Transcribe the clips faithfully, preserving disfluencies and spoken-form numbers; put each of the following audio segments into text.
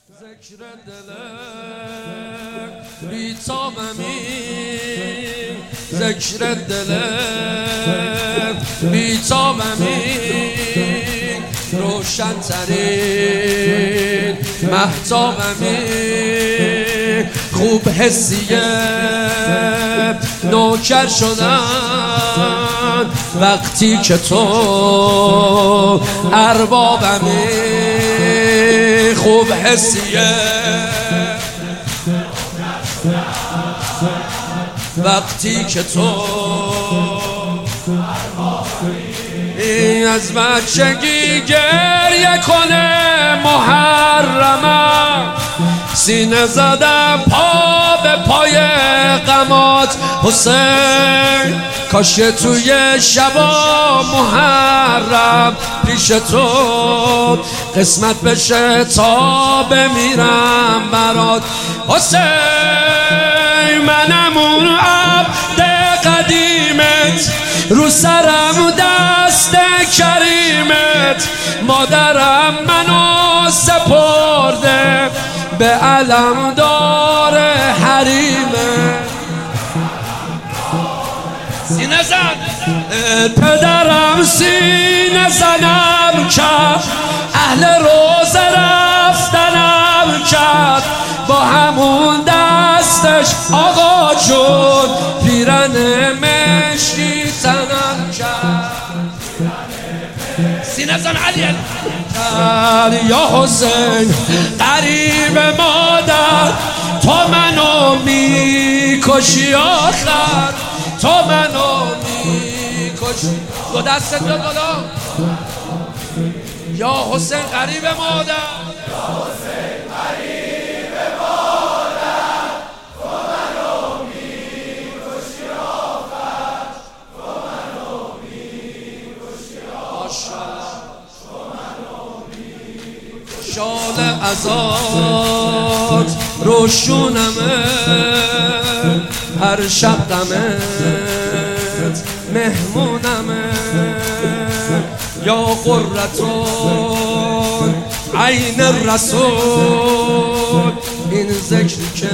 ذکر دلم بی‌تابمی، ذکر دلم بی‌تابمی، روشن ترین مهتابمی، خوب حسیه نوکر شدن وقتی که تو اربابمی، خوب حسیه وقتی که تو این از بچگی گریه کنه محرمم، سینه زدم پا به پای غمات حسین، کاش توی شبا محرم پیش تو قسمت بشه تا بمیرم برات حسین. منم اون عبد قدیمت، رو سرم دست کریمت، مادرم منو سپرده به علم دار حریمت. سینه زن پدرم سینه زنم کرد، اهل روزه رفتنم کرد، با همون دستش آقا جون پیرن مشکی تنم کرد. سینه زن علی یا حسین قریب مادر، تو منو میکشی آخر، تو منو میکشی. دو دستت به بالا یا حسین قریب مادر، یا حسین قریب مادر، تو منو میکشی آخر، تو منو میکشی آخر، تو منو میکشی. شال ازاد روشونمه، هر شب دمت مهمونمه، یا قرتون عین الرسول. این ذکری که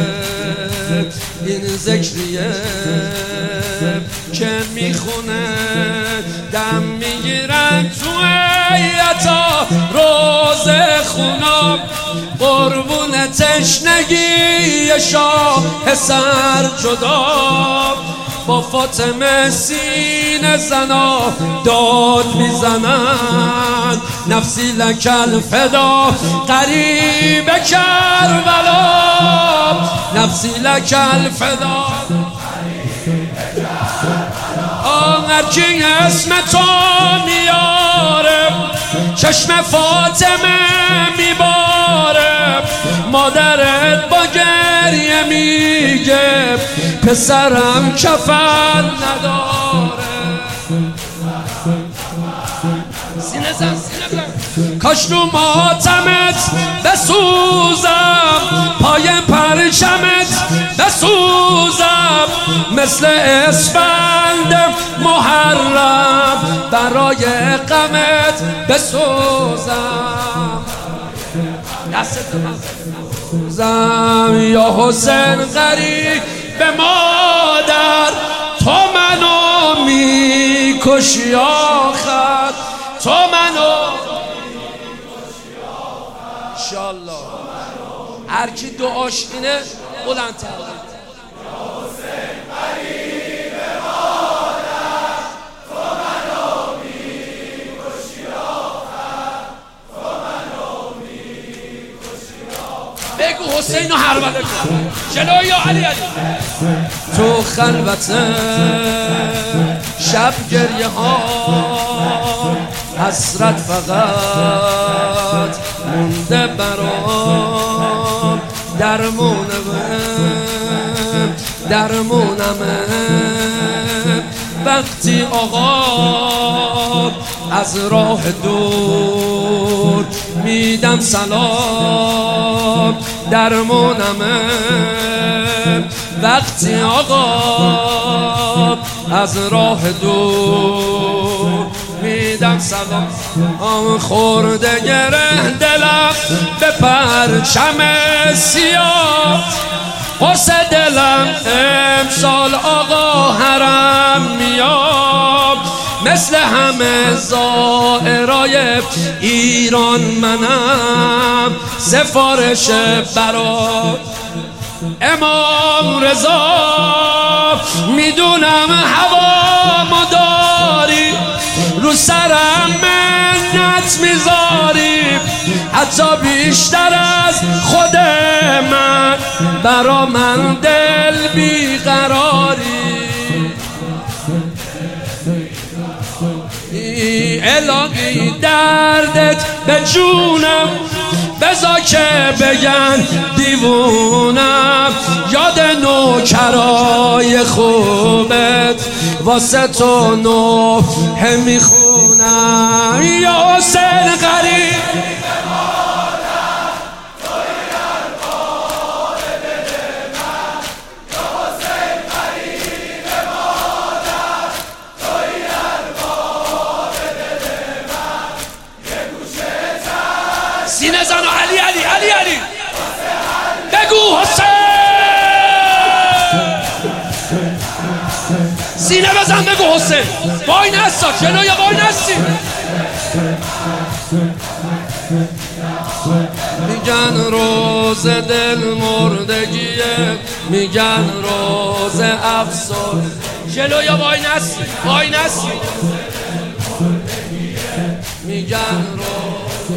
این ذکریه که میخونه دم میگیرن تو ایتا روز خونم، قربون تشنگی شاه سر جدا، با فاطمه سینه زنا داد میزنن، نفسی لکل فدا قریب کربلا، نفسی لکل فدا. هرکی اسم تو میاره چشم فاطمه میباره، مادرت با گریه میگه پسرم کفن نداره. سینه زن سینه زن کاش تو ماتمت بسوزم، پای پرچمت بسوزم، مثل اسفند محرم برای غمت بسوزم. دستت بسوزم یا حسین قریب به مادر، تو منو میکشی آخر، تو منو میکشی آخر. انشالله هر کی دعاش اینه بلندتر یا حسین قریب مادر، تو منو میکشی آخر، تو منو میکشی آخر. بگو حسینو هربله کن جلوی یا علی علی. تو خلوت شب گریه ها حسرت فقط مونده برام، درمونمه درمونمه وقتی آقا از راه دور میدم سلام، درمونمه وقتی آقا از راه دور میدم میدم سلام. آم خورده گره دلم به پرچم سیاه، قصه دلم امسال آقا حرم میاد. مثل همه زائرای ایران منم سفارش برای امام رضا. میدونم هوا مداری رو سرم منت میذاری، حتی بیشتر از خود من برا من دل بیقراری. الهی دردت به جونم بذار که بگن دیوونم، یاد نوکرای خوبت واسه تو نوحه میخونم. یا حسین غریب سینه زن علی علی علی علی بگو حسین، سینه بزن بگو حسین. وای نستا جلوی وای نستی. میگن روز دل مردگیه، میگن روز افسون. جلوی وای نستی وای نستی. میگن روز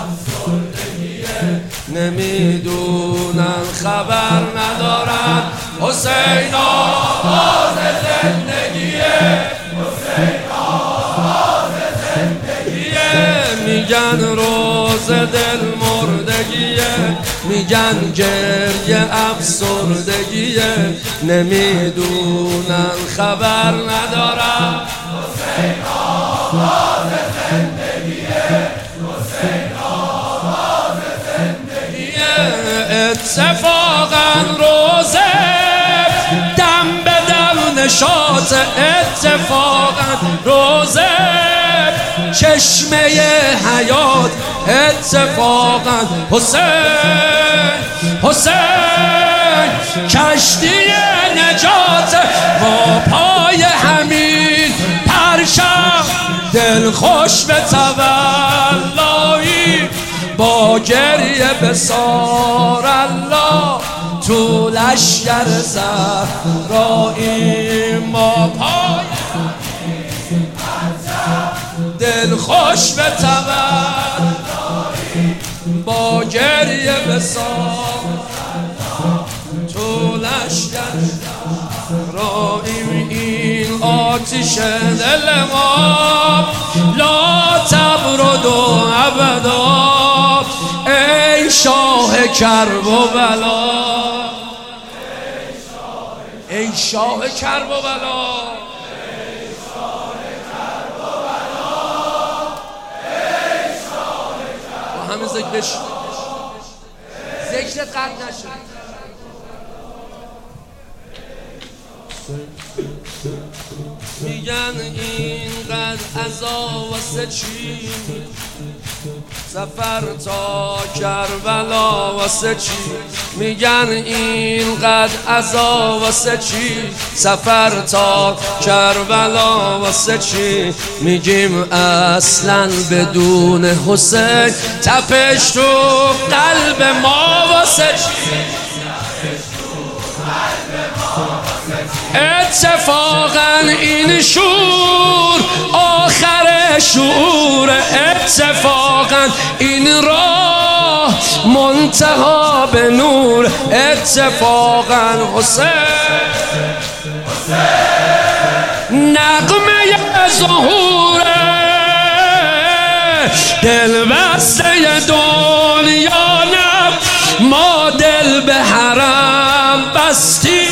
نمیدونن خبر ندارن حسین آواز زندگیه، حسین آواز زندگیه. میگن روز دل مردگیه، میگن گریه افسردگیه، نمیدونن خبر ندارن حسین آواز زندگیه، حسین آواز زندگیه. اتفاقا روزه دم به دم نشاط، اتفاقا روزه چشمه حیات، اتفاقا حسین حسین کشتی نجات. با پای همین پرچم دل خوش به تولایی، با گریه بسار الله تو لشکر زهرایی. ما پای دل خوش به تولایی، با گریه بسار تو لشکر زهرایی. این آتش دل ما لا تبرد ابدا، ای شاه کرب و بلا، ای شاه کرب و بلا، ای شاه کرب و بلا، ای شاه کرب. با همین ذکر بشید، ذکرت قطع نشد. میگن اینقدر عزا واسه چی، سفر تا کربلا واسه چی. میگن اینقدر عزا واسه چی، سفر تا کربلا واسه چی. میگیم اصلا بدون حسین تپش تو قلب ما واسه چی. اتفاقا این شور آخر شور، اتفاقا این راه منتها به نور، اتفاقا حسین نغمه ظهوره، دل بسته دنیا نه، ما دل به حرم بستیم.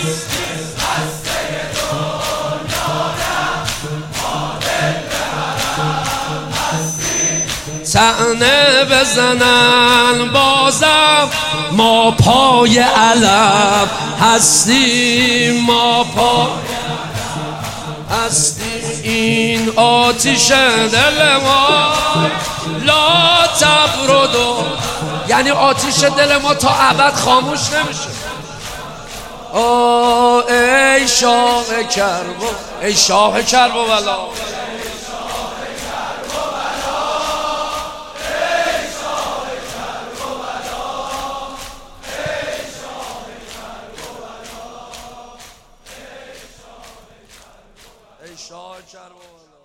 طعنه بزنن بازم ما پای علم هستیم، ما پای هستیم. این آتیش دل ما لا تبردو، یعنی آتیش دل ما تا ابد خاموش نمیشه. آه ای شاه کربو، ای شاه کربلا، ای شاه کربلا.